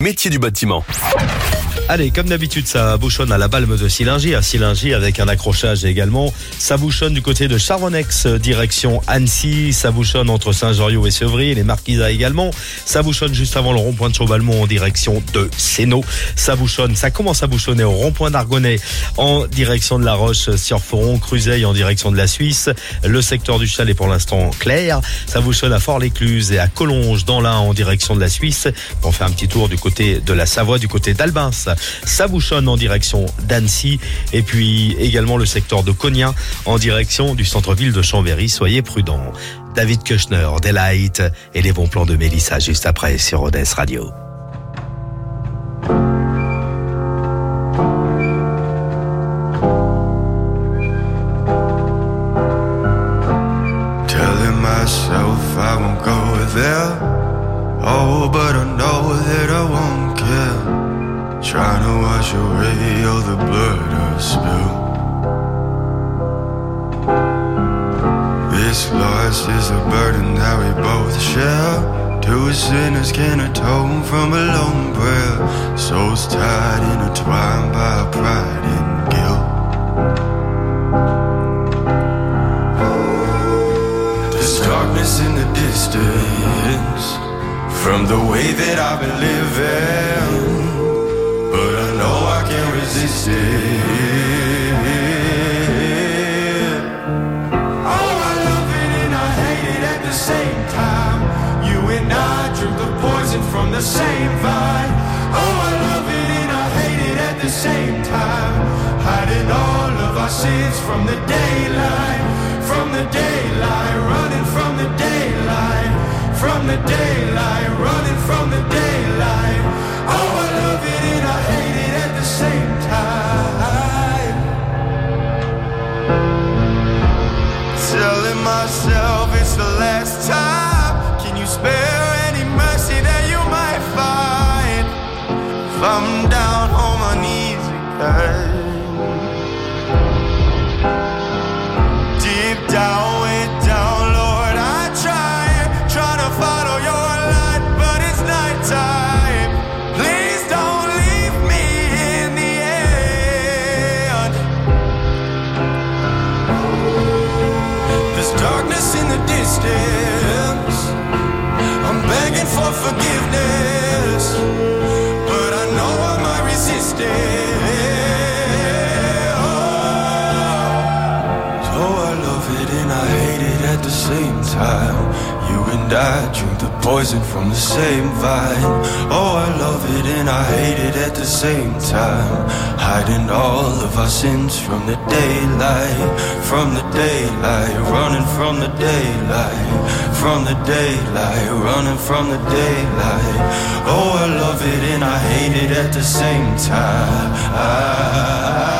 métier du bâtiment. Allez, comme d'habitude, ça bouchonne à la Balme de Sillingy, à Sillingy avec un accrochage également. Ça bouchonne du côté de Charbonnex, direction Annecy. Ça bouchonne entre Saint-Joriot et Sevry, et les Marquisas également. Ça bouchonne juste avant le rond-point de Chauvalmont en direction de Sénaux. Ça bouchonne, ça commence à bouchonner au rond-point d'Argonnet en direction de La Roche-sur-Foron, Cruzeil en direction de la Suisse. Le secteur du Châle est pour l'instant clair. Ça bouchonne à Fort-l'Écluse et à Collonges dans l'Ain en direction de la Suisse. On fait un petit tour du côté de la Savoie, du côté d'Albins. Ça bouchonne en direction d'Annecy et puis également le secteur de Cognac en direction du centre-ville de Chambéry. Soyez prudents. David Kushner, Delight et les bons plans de Mélissa juste après sur Rodez Radio. Telling myself I won't go there. Oh, but I know that I won't care. Trying to wash away all the blood I've spilled. This loss is a burden that we both share. Two sinners can atone from a lone prayer. Souls tied, intertwined by pride and guilt. There's darkness in the distance from the way that I've been living, but I know I can't resist it. Oh, I love it and I hate it at the same time. You and I drink the poison from the same vine. Oh, I love it and I hate it at the same time. Hiding all of our sins from the daylight. From the daylight, running from the daylight. From the daylight, running from the daylight. Oh, I love it and I hate it at the same time. Telling myself it's the last time. Can you spare any mercy that you might find? If I'm down on my knees again, deep down, way down, Lord, I try to follow your light, but it's nighttime. Please don't leave me in the end. There's darkness in the distance. I'm begging for forgiveness, but I know I might resist it. Oh, I love it and I hate it at the same time. You and I drink the poison from the same vine. Oh, I love it and I hate it at the same time. Hiding all of our sins from the daylight. From the daylight, running from the daylight. From the daylight, running from the daylight. Oh, I love it and I hate it at the same time.